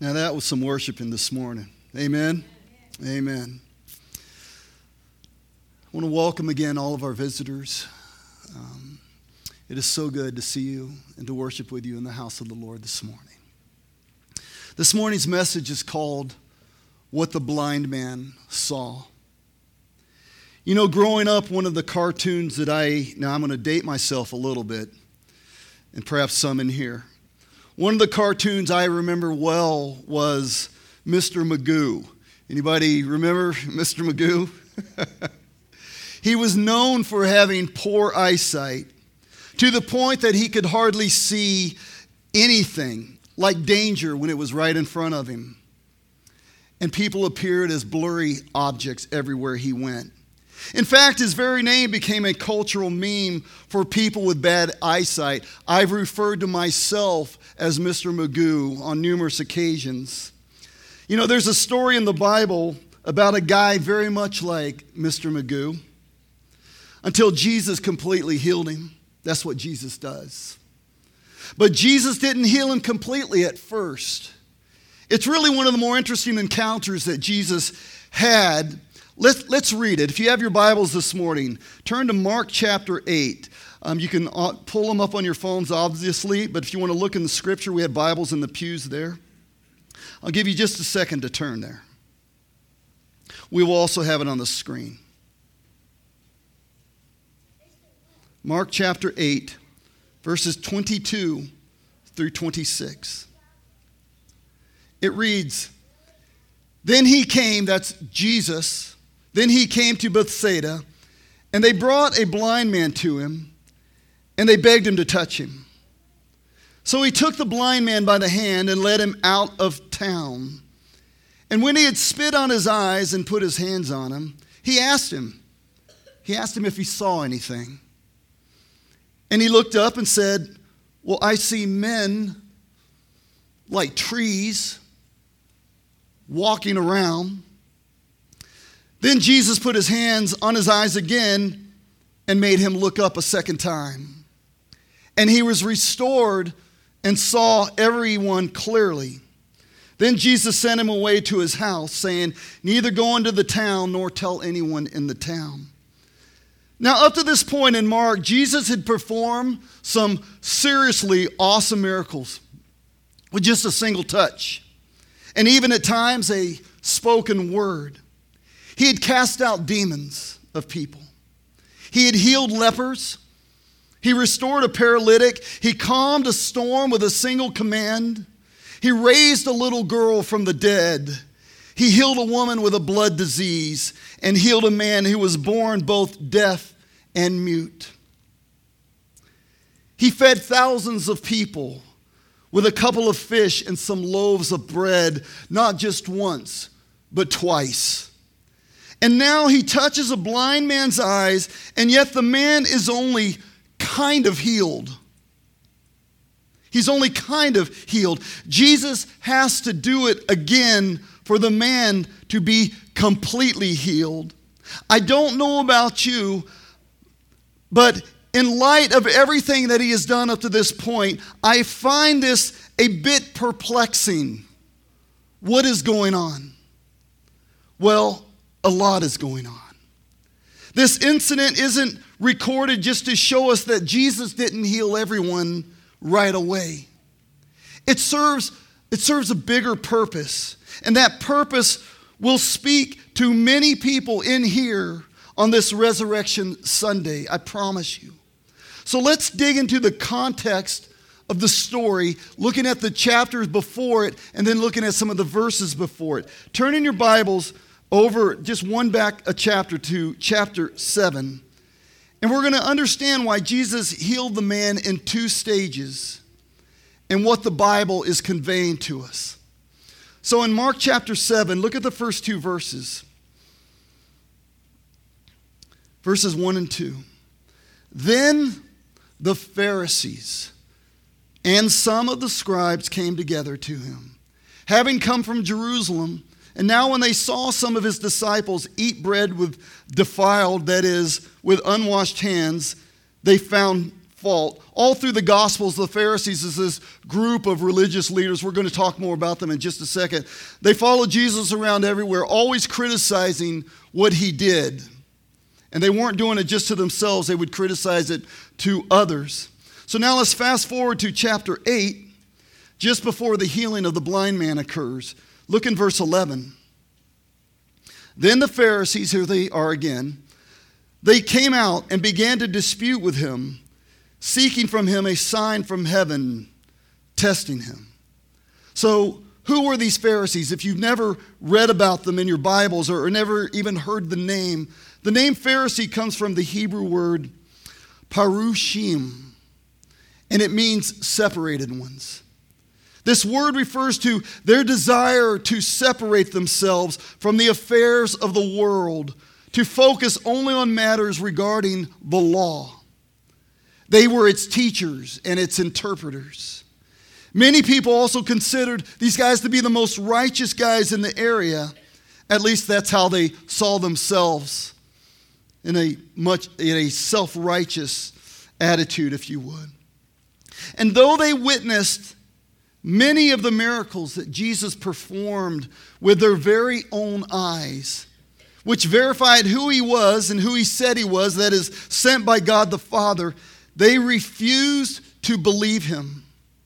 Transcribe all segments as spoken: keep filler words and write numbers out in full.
Now that was some worshiping this morning. Amen? Amen. Amen. I want to welcome again all of our visitors. Um, it is so good to see you and to worship with you in the house of the Lord this morning. This morning's message is called What the Blind Man Saw. You know, growing up, one of the cartoons that I, now I'm going to date myself a little bit, and perhaps some in here. One of the cartoons I remember well was Mister Magoo. Anybody remember Mister Magoo? He was known for having poor eyesight to the point that he could hardly see anything, like danger when it was right in front of him. And people appeared as blurry objects everywhere he went. In fact, his very name became a cultural meme for people with bad eyesight. I've referred to myself as Mister Magoo on numerous occasions. You know, there's a story in the Bible about a guy very much like Mister Magoo until Jesus completely healed him. That's what Jesus does. But Jesus didn't heal him completely at first. It's really one of the more interesting encounters that Jesus had. Let's, let's read it. If you have your Bibles this morning, turn to Mark chapter eight. Um, you can pull them up on your phones, obviously, but if you want to look in the scripture, we have Bibles in the pews there. I'll give you just a second to turn there. We will also have it on the screen. Mark chapter eight, verses twenty-two through twenty-six. It reads, Then he came, that's Jesus, then he came to Bethsaida, and they brought a blind man to him, and they begged him to touch him. So he took the blind man by the hand and led him out of town. And when he had spit on his eyes and put his hands on him, he asked him, he asked him if he saw anything. And he looked up and said, Well, I see men like trees walking around. Then Jesus put his hands on his eyes again and made him look up a second time. And he was restored and saw everyone clearly. Then Jesus sent him away to his house, saying, Neither go into the town nor tell anyone in the town. Now, up to this point in Mark, Jesus had performed some seriously awesome miracles with just a single touch, and even at times a spoken word. He had cast out demons of people. He had healed lepers. He restored a paralytic. He calmed a storm with a single command. He raised a little girl from the dead. He healed a woman with a blood disease and healed a man who was born both deaf and mute. He fed thousands of people with a couple of fish and some loaves of bread, not just once, but twice. And now he touches a blind man's eyes, and yet the man is only kind of healed. He's only kind of healed. Jesus has to do it again for the man to be completely healed. I don't know about you, but in light of everything that he has done up to this point, I find this a bit perplexing. What is going on? Well, a lot is going on. This incident isn't recorded just to show us that Jesus didn't heal everyone right away. It serves, it serves a bigger purpose, and that purpose will speak to many people in here on this Resurrection Sunday, I promise you. So let's dig into the context of the story, looking at the chapters before it, and then looking at some of the verses before it. Turn in your Bibles over just one back a chapter to chapter seven. And we're going to understand why Jesus healed the man in two stages and what the Bible is conveying to us. So in Mark chapter seven, look at the first two verses. Verses one and two. Then the Pharisees and some of the scribes came together to him, having come from Jerusalem. And now when they saw some of his disciples eat bread with defiled, that is, with unwashed hands, they found fault. All through the Gospels, the Pharisees is this group of religious leaders. We're going to talk more about them in just a second. They followed Jesus around everywhere, always criticizing what he did. And they weren't doing it just to themselves. They would criticize it to others. So now let's fast forward to chapter eight, just before the healing of the blind man occurs. Look in verse eleven. Then the Pharisees, here they are again, they came out and began to dispute with him, seeking from him a sign from heaven, testing him. So who were these Pharisees? If you've never read about them in your Bibles or, or never even heard the name, the name Pharisee comes from the Hebrew word parushim, and it means separated ones. This word refers to their desire to separate themselves from the affairs of the world, to focus only on matters regarding the law. They were its teachers and its interpreters. Many people also considered these guys to be the most righteous guys in the area. At least that's how they saw themselves, in a much in a self-righteous attitude, if you would. And though they witnessed many of the miracles that Jesus performed with their very own eyes, which verified who he was and who he said he was, that is, sent by God the Father, they refused to believe him.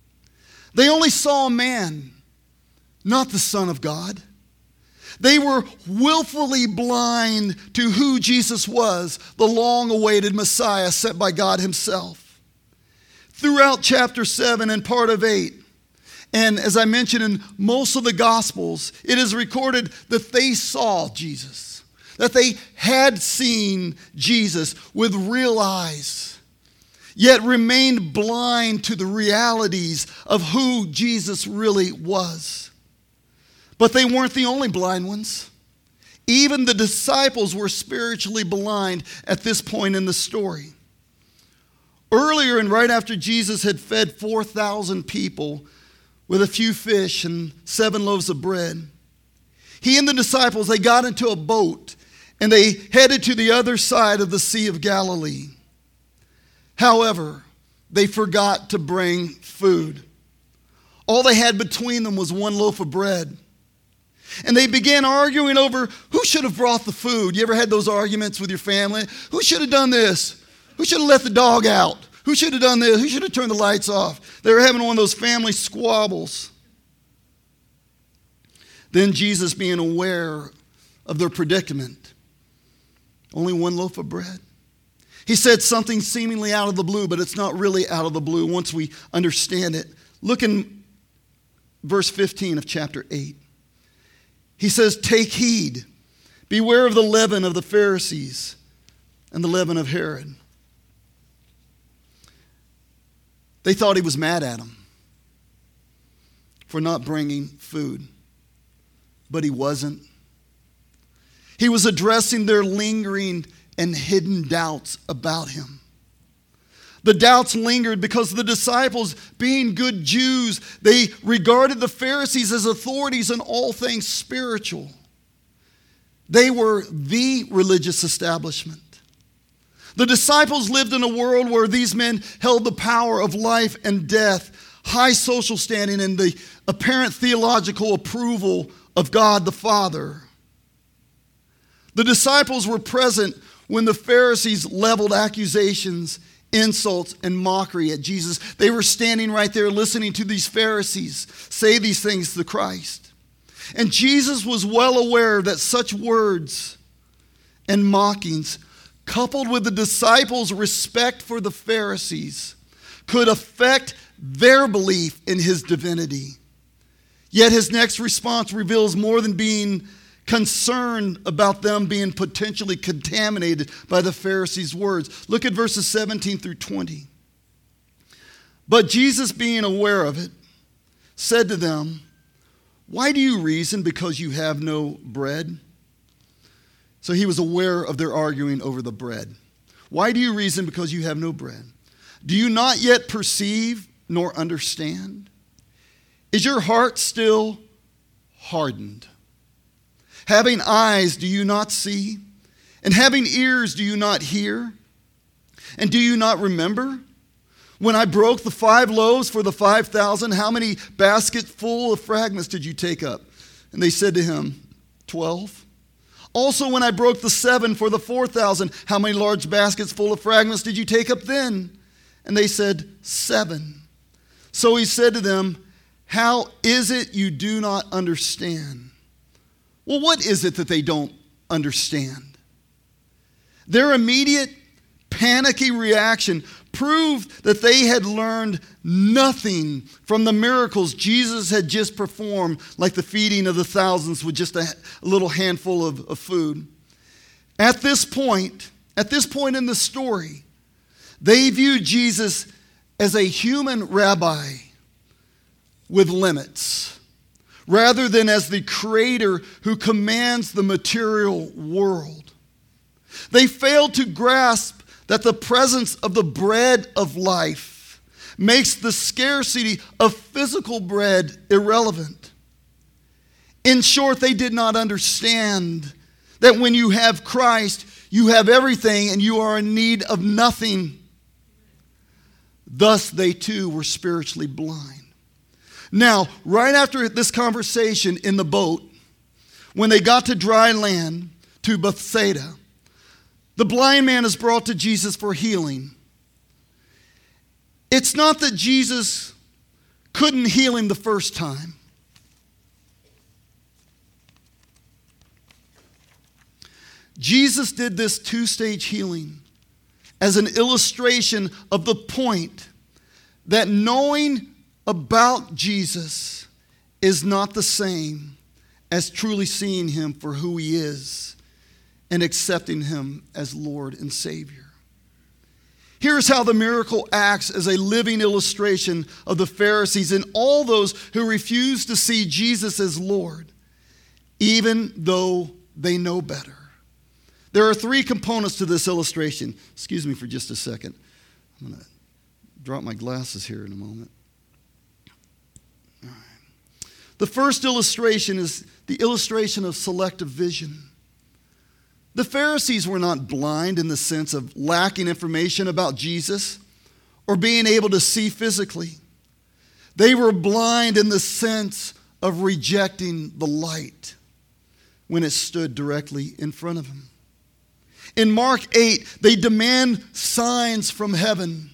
They only saw a man, not the Son of God. They were willfully blind to who Jesus was, the long-awaited Messiah sent by God himself. Throughout chapter seven and part of eight, and as I mentioned in most of the Gospels, it is recorded that they saw Jesus, that they had seen Jesus with real eyes, yet remained blind to the realities of who Jesus really was. But they weren't the only blind ones. Even the disciples were spiritually blind at this point in the story. Earlier and right after Jesus had fed four thousand people with a few fish and seven loaves of bread, he and the disciples, they got into a boat and they headed to the other side of the Sea of Galilee. However, they forgot to bring food. All they had between them was one loaf of bread. And they began arguing over who should have brought the food. You ever had those arguments with your family? Who should have done this? Who should have let the dog out? Who should have done this? Who should have turned the lights off? They were having one of those family squabbles. Then Jesus, being aware of their predicament, only one loaf of bread, he said something seemingly out of the blue, but it's not really out of the blue once we understand it. Look in verse fifteen of chapter eight. He says, "Take heed, beware of the leaven of the Pharisees and the leaven of Herod." They thought he was mad at them for not bringing food, but he wasn't. He was addressing their lingering and hidden doubts about him. The doubts lingered because the disciples, being good Jews, they regarded the Pharisees as authorities in all things spiritual. They were the religious establishment. The disciples lived in a world where these men held the power of life and death, high social standing, and the apparent theological approval of God the Father. The disciples were present when the Pharisees leveled accusations, insults, and mockery at Jesus. They were standing right there listening to these Pharisees say these things to Christ. And Jesus was well aware that such words and mockings, coupled with the disciples' respect for the Pharisees, could affect their belief in his divinity. Yet his next response reveals more than being concerned about them being potentially contaminated by the Pharisees' words. Look at verses seventeen through twenty. But Jesus, being aware of it, said to them, "Why do you reason because you have no bread?" So he was aware of their arguing over the bread. "Why do you reason because you have no bread? Do you not yet perceive nor understand? Is your heart still hardened? Having eyes, do you not see? And having ears, do you not hear? And do you not remember? When I broke the five loaves for the five thousand, how many baskets full of fragments did you take up? And they said to him, twelve. Also, when I broke the seven for the four thousand, how many large baskets full of fragments did you take up then? And they said, seven. So he said to them, how is it you do not understand? Well, what is it that they don't understand? Their immediate, panicky reaction proved that they had learned nothing from the miracles Jesus had just performed, like the feeding of the thousands with just a, a little handful of, of food. At this point, at this point in the story, they viewed Jesus as a human rabbi with limits, rather than as the creator who commands the material world. They failed to grasp that the presence of the bread of life makes the scarcity of physical bread irrelevant. In short, they did not understand that when you have Christ, you have everything and you are in need of nothing. Thus, they too were spiritually blind. Now, right after this conversation in the boat, when they got to dry land, to Bethsaida, the blind man is brought to Jesus for healing. It's not that Jesus couldn't heal him the first time. Jesus did this two-stage healing as an illustration of the point that knowing about Jesus is not the same as truly seeing him for who he is and accepting him as Lord and Savior. Here's how the miracle acts as a living illustration of the Pharisees and all those who refuse to see Jesus as Lord, even though they know better. There are three components to this illustration. Excuse me for just a second. I'm going to drop my glasses here in a moment. All right. The first illustration is the illustration of selective vision. The Pharisees were not blind in the sense of lacking information about Jesus or being able to see physically. They were blind in the sense of rejecting the light when it stood directly in front of them. In Mark eight, they demand signs from heaven,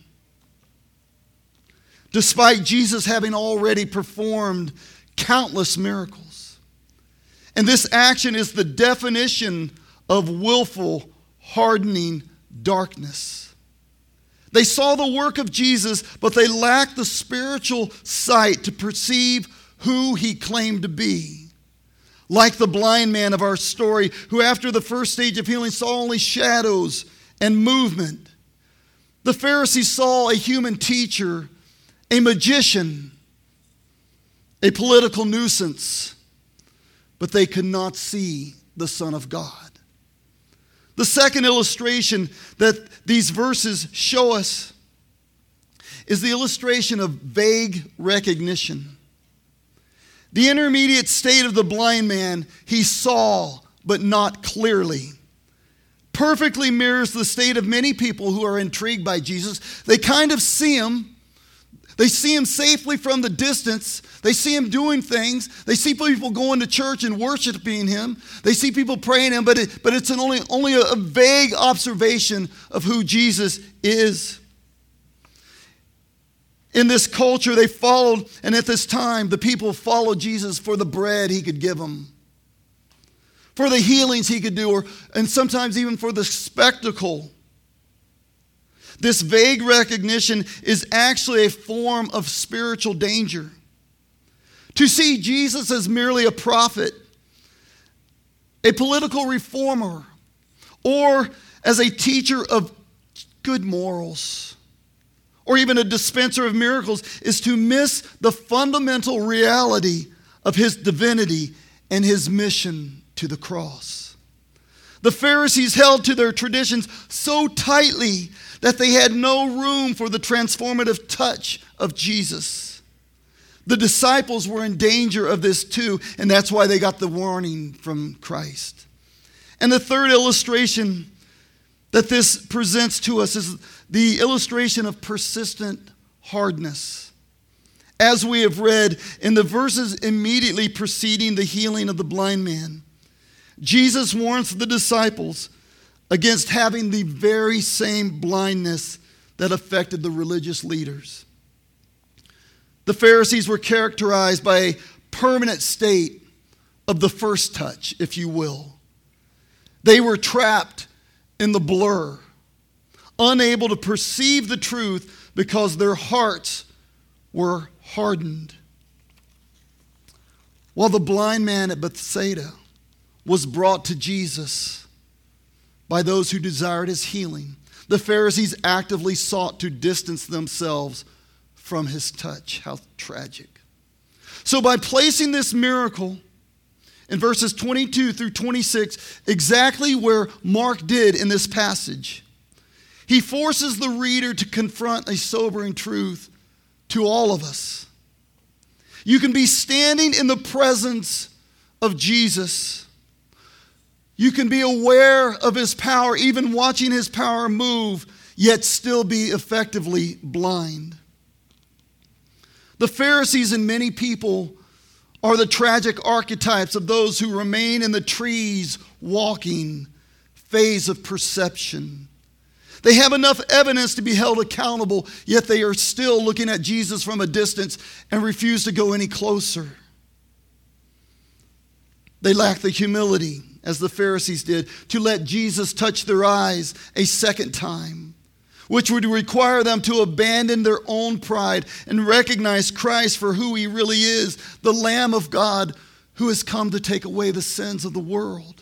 despite Jesus having already performed countless miracles. And this action is the definition of willful, hardening darkness. They saw the work of Jesus, but they lacked the spiritual sight to perceive who he claimed to be. Like the blind man of our story, who after the first stage of healing saw only shadows and movement. The Pharisees saw a human teacher, a magician, a political nuisance, but they could not see the Son of God. The second illustration that these verses show us is the illustration of vague recognition. The intermediate state of the blind man, he saw, but not clearly, perfectly mirrors the state of many people who are intrigued by Jesus. They kind of see him. They see him safely from the distance. They see him doing things. They see people going to church and worshiping him. They see people praying him, but, it, but it's an only, only a, a vague observation of who Jesus is. In this culture, they followed, and at this time, the people followed Jesus for the bread he could give them, for the healings he could do, or, and sometimes even for the spectacle. This vague recognition is actually a form of spiritual danger. To see Jesus as merely a prophet, a political reformer, or as a teacher of good morals, or even a dispenser of miracles, is to miss the fundamental reality of his divinity and his mission to the cross. The Pharisees held to their traditions so tightly that they had no room for the transformative touch of Jesus. The disciples were in danger of this too, and that's why they got the warning from Christ. And the third illustration that this presents to us is the illustration of persistent hardness. As we have read in the verses immediately preceding the healing of the blind man, Jesus warns the disciples against having the very same blindness that affected the religious leaders. The Pharisees were characterized by a permanent state of the first touch, if you will. They were trapped in the blur, unable to perceive the truth because their hearts were hardened. While the blind man at Bethsaida was brought to Jesus by those who desired his healing, the Pharisees actively sought to distance themselves from his touch. How tragic. So by placing this miracle in verses twenty-two through twenty-six, exactly where Mark did in this passage, he forces the reader to confront a sobering truth to all of us. You can be standing in the presence of Jesus. You can be aware of his power, even watching his power move, yet still be effectively blind. The Pharisees and many people are the tragic archetypes of those who remain in the trees walking phase of perception. They have enough evidence to be held accountable, yet they are still looking at Jesus from a distance and refuse to go any closer. They lack the humility, as the Pharisees did, to let Jesus touch their eyes a second time, which would require them to abandon their own pride and recognize Christ for who he really is, the Lamb of God who has come to take away the sins of the world.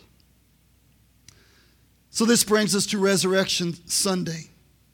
So this brings us to Resurrection Sunday.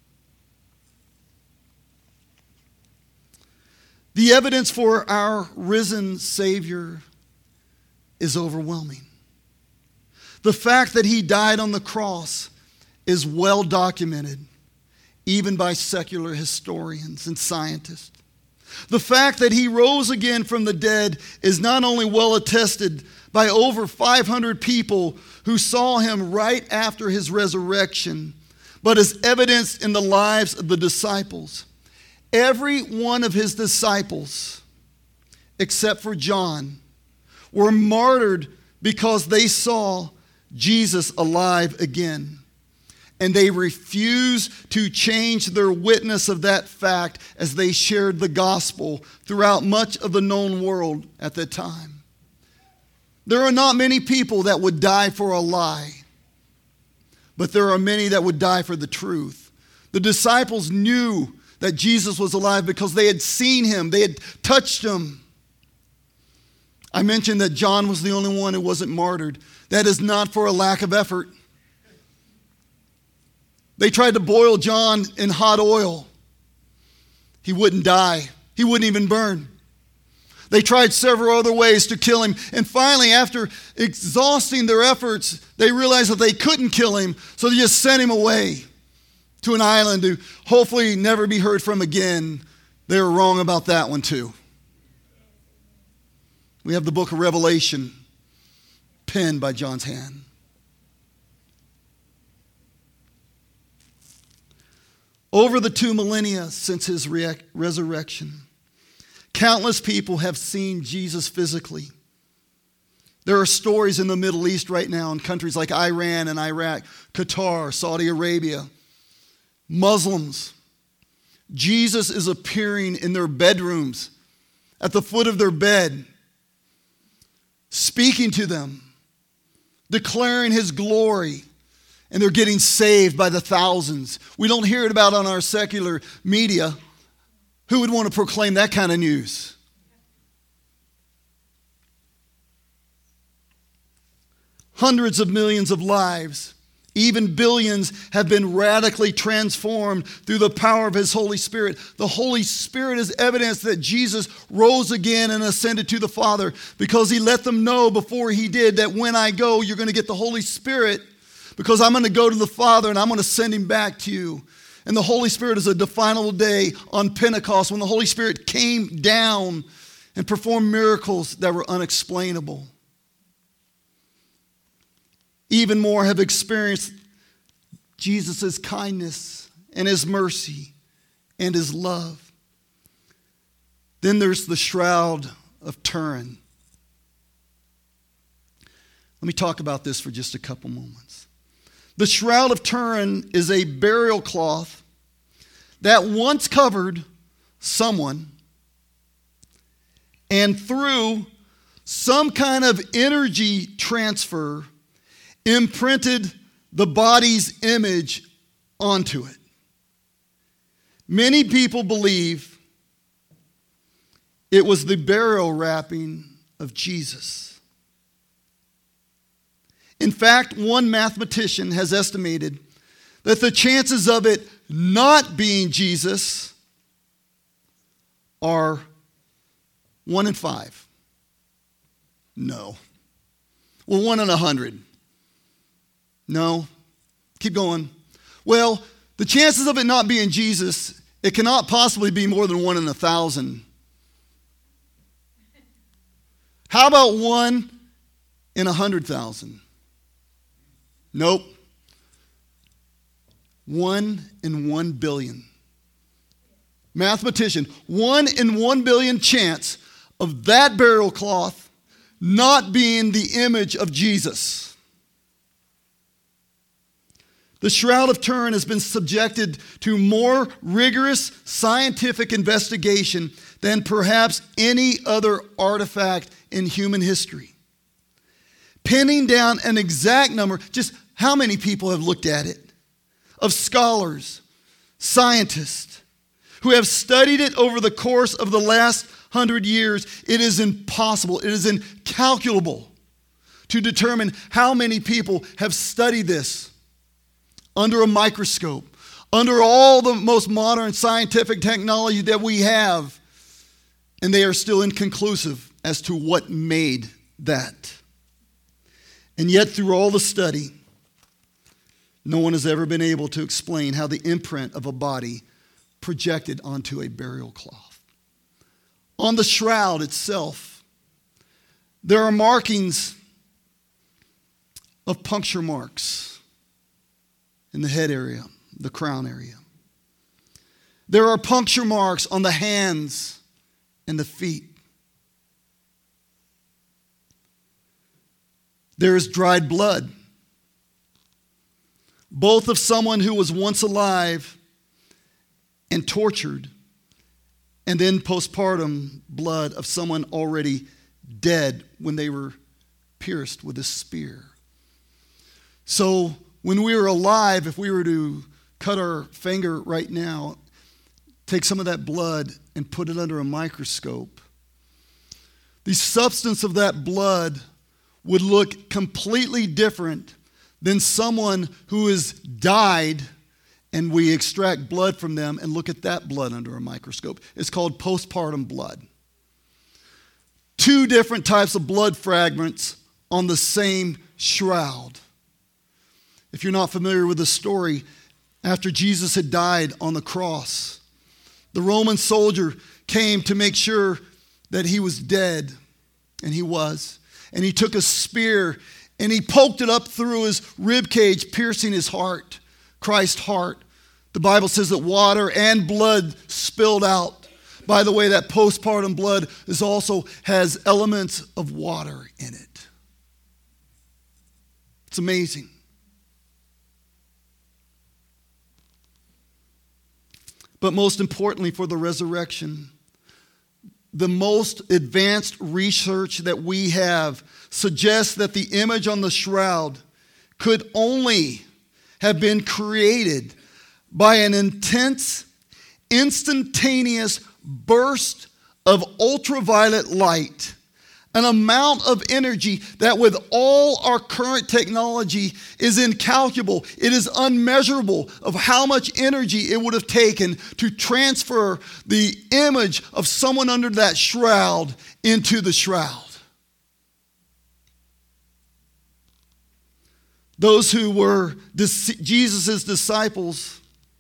The evidence for our risen Savior is overwhelming. The fact that he died on the cross is well documented, even by secular historians and scientists. The fact that he rose again from the dead is not only well attested by over five hundred people who saw him right after his resurrection, but is evidenced in the lives of the disciples. Every one of his disciples, except for John, were martyred because they saw Jesus alive again. And they refused to change their witness of that fact as they shared the gospel throughout much of the known world at that time. There are not many people that would die for a lie, but there are many that would die for the truth. The disciples knew that Jesus was alive because they had seen him, they had touched him. I mentioned that John was the only one who wasn't martyred. That is not for a lack of effort. They tried to boil John in hot oil. He wouldn't die. He wouldn't even burn. They tried several other ways to kill him. And finally, after exhausting their efforts, they realized that they couldn't kill him. So they just sent him away to an island to hopefully never be heard from again. They were wrong about that one too. We have the book of Revelation penned by John's hand. Over the two millennia since his re- resurrection, countless people have seen Jesus physically. There are stories in the Middle East right now in countries like Iran and Iraq, Qatar, Saudi Arabia, Muslims. Jesus is appearing in their bedrooms, at the foot of their bed, speaking to them, declaring his glory, and they're getting saved by the thousands. We don't hear it about on our secular media. Who would want to proclaim that kind of news? Hundreds of millions of lives, even billions, have been radically transformed through the power of his Holy Spirit. The Holy Spirit is evidence that Jesus rose again and ascended to the Father, because he let them know before he did that when I go, you're going to get the Holy Spirit, because I'm going to go to the Father and I'm going to send him back to you. And the Holy Spirit is a definable day on Pentecost when the Holy Spirit came down and performed miracles that were unexplainable. Even more have experienced Jesus' kindness and his mercy and his love. Then there's the Shroud of Turin. Let me talk about this for just a couple moments. The Shroud of Turin is a burial cloth that once covered someone, and through some kind of energy transfer, imprinted the body's image onto it. Many people believe it was the burial wrapping of Jesus. In fact, one mathematician has estimated that the chances of it not being Jesus are one in five. No. Well, one in a hundred. No. Keep going. Well, the chances of it not being Jesus, it cannot possibly be more than one in a thousand. How about one in a hundred thousand? Nope. One in one billion. Mathematician, one in one billion chance of that burial cloth not being the image of Jesus. The Shroud of Turin has been subjected to more rigorous scientific investigation than perhaps any other artifact in human history. Pinning down an exact number, just how many people have looked at it, of scholars, scientists, who have studied it over the course of the last hundred years, it is impossible, it is incalculable to determine how many people have studied this under a microscope, under all the most modern scientific technology that we have, and they are still inconclusive as to what made that. And yet, through all the study, no one has ever been able to explain how the imprint of a body projected onto a burial cloth. On the shroud itself, there are markings of puncture marks in the head area, the crown area. There are puncture marks on the hands and the feet. There is dried blood, both of someone who was once alive and tortured, and then postpartum blood of someone already dead when they were pierced with a spear. So when we were alive, if we were to cut our finger right now, take some of that blood and put it under a microscope, the substance of that blood would look completely different than someone who has died and we extract blood from them and look at that blood under a microscope. It's called postpartum blood. Two different types of blood fragments on the same shroud. If you're not familiar with the story, after Jesus had died on the cross, the Roman soldier came to make sure that he was dead, and he was. And he took a spear and he poked it up through his rib cage, piercing his heart, Christ's heart. The Bible says that water and blood spilled out. By the way, that postpartum blood is also has elements of water in it. It's amazing. But most importantly for the resurrection, the most advanced research that we have suggests that the image on the shroud could only have been created by an intense, instantaneous burst of ultraviolet light, an amount of energy that with all our current technology is incalculable. It is unmeasurable of how much energy it would have taken to transfer the image of someone under that shroud into the shroud. Those who were Jesus' disciples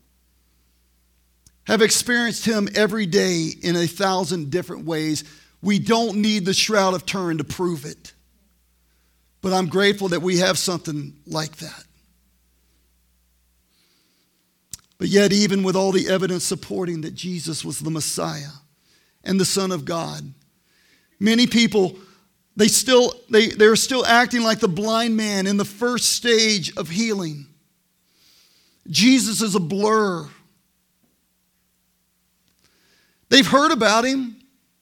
have experienced him every day in a thousand different ways. We don't need the Shroud of Turin to prove it. But I'm grateful that we have something like that. But yet, even with all the evidence supporting that Jesus was the Messiah and the Son of God. Many people, they still, they, they're still acting like the blind man in the first stage of healing. Jesus is a blur. They've heard about him.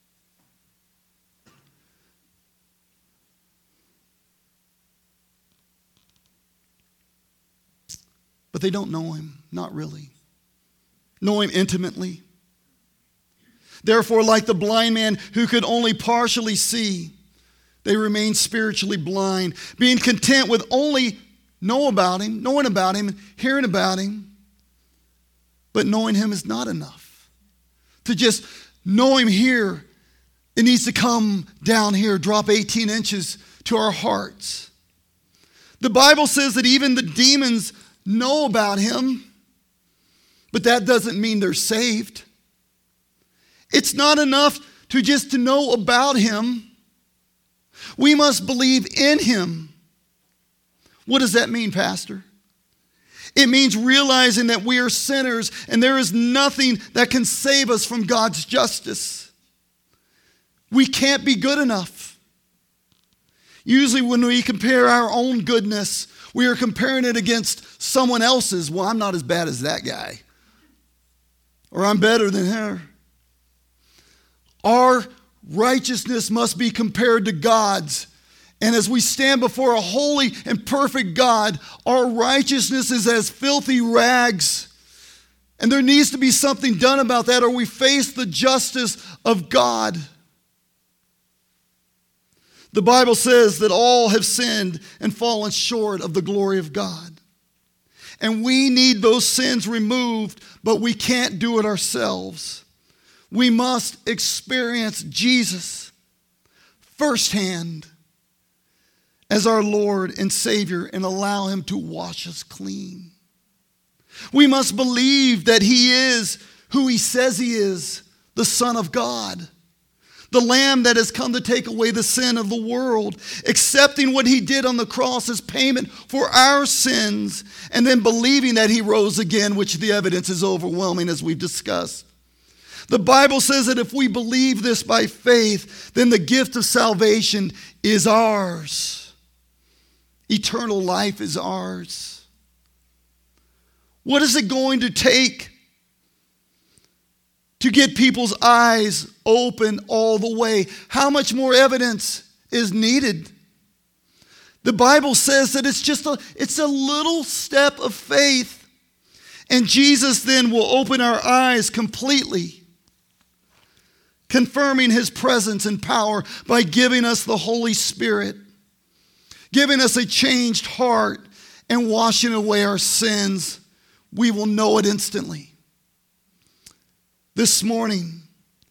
But they don't know him, not really. Know him intimately. Therefore, like the blind man who could only partially see, they remain spiritually blind, being content with only know about him, knowing about him, hearing about him. But knowing him is not enough. To just know him here, it needs to come down here, drop eighteen inches to our hearts. The Bible says that even the demons know about him, but that doesn't mean they're saved. It's not enough to just to know about him. We must believe in him. What does that mean, Pastor? It means realizing that we are sinners and there is nothing that can save us from God's justice. We can't be good enough. Usually when we compare our own goodness, we are comparing it against someone else's. Well, I'm not as bad as that guy. Or I'm better than her. Our righteousness must be compared to God's. And as we stand before a holy and perfect God, our righteousness is as filthy rags. And there needs to be something done about that, or we face the justice of God. The Bible says that all have sinned and fallen short of the glory of God. And we need those sins removed, but we can't do it ourselves. We must experience Jesus firsthand as our Lord and Savior and allow him to wash us clean. We must believe that he is who he says he is, the Son of God, the Lamb that has come to take away the sin of the world, accepting what he did on the cross as payment for our sins, and then believing that he rose again, which the evidence is overwhelming as we've discussed. The Bible says that if we believe this by faith, then the gift of salvation is ours. Eternal life is ours. What is it going to take to get people's eyes open all the way? How much more evidence is needed? The Bible says that it's just a, it's a little step of faith. And Jesus then will open our eyes completely, confirming his presence and power by giving us the Holy Spirit, giving us a changed heart and washing away our sins. We will know it instantly. This morning,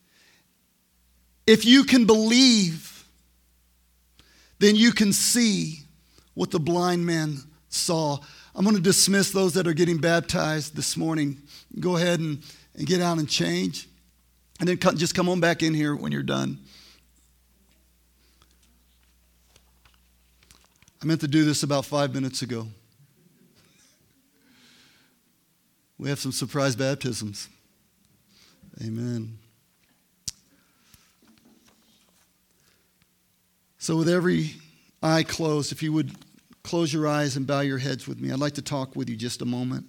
if you can believe, then you can see what the blind man saw. I'm going to dismiss those that are getting baptized this morning. Go ahead and, and get out and change. And then come, just come on back in here when you're done. I meant to do this about five minutes ago. We have some surprise baptisms. Amen. So with every eye closed, if you would close your eyes and bow your heads with me, I'd like to talk with you just a moment.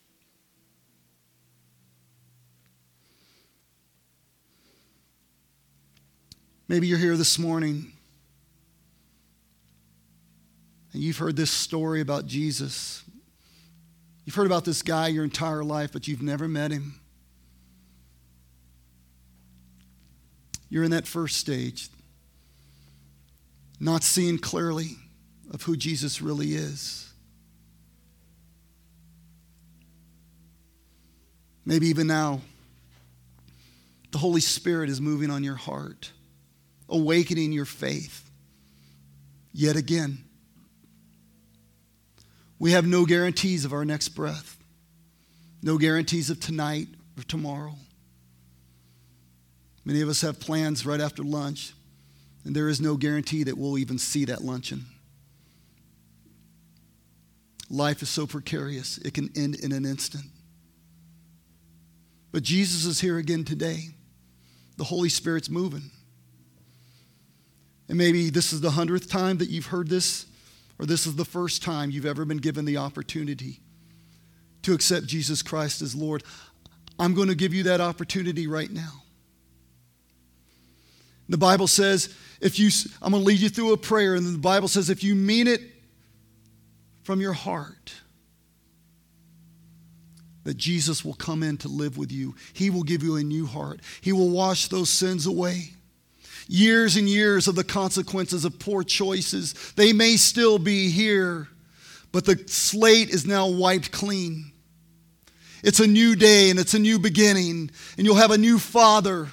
Maybe you're here this morning and you've heard this story about Jesus. You've heard about this guy your entire life, but you've never met him. You're in that first stage, not seeing clearly of who Jesus really is. Maybe even now, the Holy Spirit is moving on your heart, awakening your faith. Yet again, we have no guarantees of our next breath, no guarantees of tonight or tomorrow. Many of us have plans right after lunch, and there is no guarantee that we'll even see that luncheon. Life is so precarious, it can end in an instant. But Jesus is here again today. the Holy Spirit's moving. And maybe this is the hundredth time that you've heard this, or this is the first time you've ever been given the opportunity to accept Jesus Christ as Lord. I'm going to give you that opportunity right now. The Bible says, if you, I'm going to lead you through a prayer, and the Bible says if you mean it from your heart, that Jesus will come in to live with you. He will give you a new heart. He will wash those sins away. Years and years of the consequences of poor choices, they may still be here, but the slate is now wiped clean. It's a new day and it's a new beginning, and you'll have a new Father.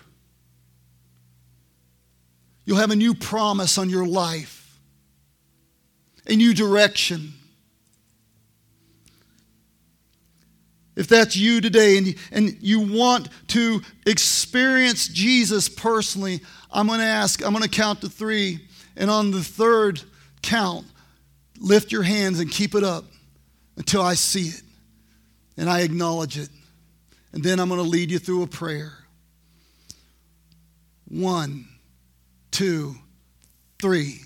You'll have a new promise on your life, a new direction. If that's you today and you, and you want to experience Jesus personally, I'm going to ask, I'm going to count to three. And on the third count, lift your hands and keep it up until I see it and I acknowledge it. And then I'm going to lead you through a prayer. One, two, three.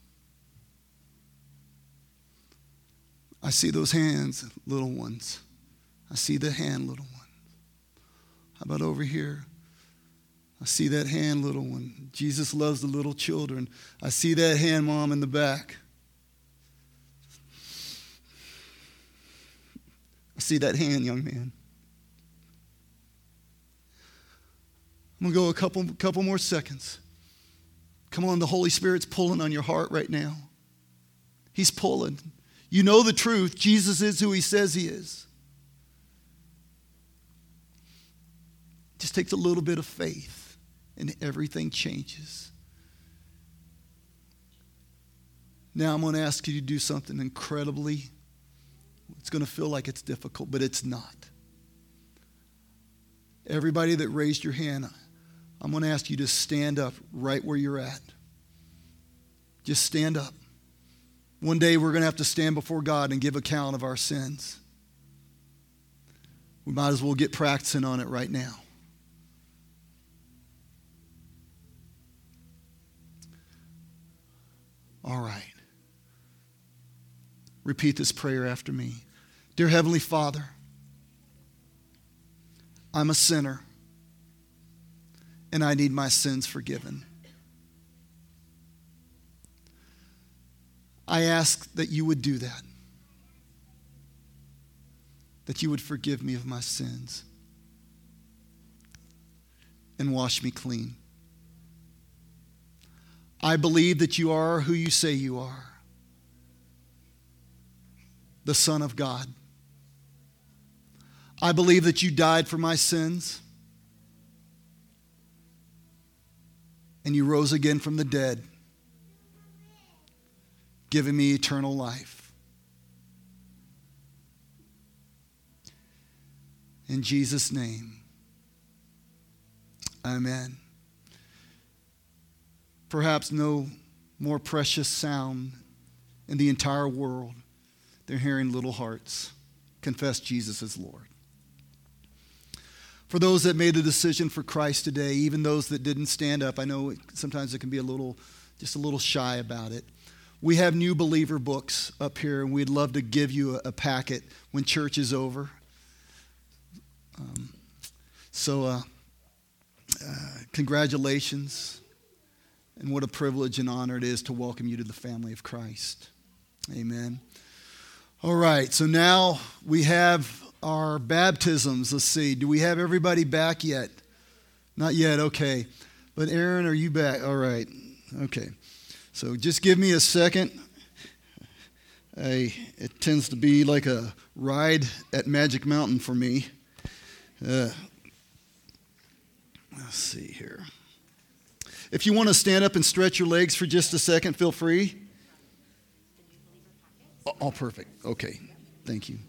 I see those hands, little ones. I see the hand, little one. How about over here? I see that hand, little one. Jesus loves the little children. I see that hand, Mom, in the back. I see that hand, young man. I'm going to go a couple, couple more seconds. Come on, the Holy Spirit's pulling on your heart right now. He's pulling. You know the truth. Jesus is who he says he is. Just takes a little bit of faith and everything changes. Now I'm going to ask you to do something incredibly, it's going to feel like it's difficult, but it's not. Everybody that raised your hand, I'm going to ask you to stand up right where you're at. Just stand up. One day we're going to have to stand before God and give account of our sins. We might as well get practicing on it right now. All right. Repeat this prayer after me. Dear Heavenly Father, I'm a sinner and I need my sins forgiven. I ask that you would do that. That you would forgive me of my sins and wash me clean. I believe that you are who you say you are, the Son of God. I believe that you died for my sins and you rose again from the dead, giving me eternal life. In Jesus' name, amen. Perhaps no more precious sound in the entire world than hearing little hearts confess Jesus as Lord. For those that made a decision for Christ today, even those that didn't stand up, I know sometimes it can be a little, just a little shy about it. We have new believer books up here, and we'd love to give you a, a packet when church is over. Um, so, uh, uh, congratulations. And what a privilege and honor it is to welcome you to the family of Christ. Amen. All right, so now we have our baptisms. Let's see, do we have everybody back yet? Not yet, okay. But Aaron, are you back? All right, okay. So just give me a second. I, it tends to be like a ride at Magic Mountain for me. Uh, let's see here. If you want to stand up and stretch your legs for just a second, feel free. Oh, perfect. Okay. Thank you.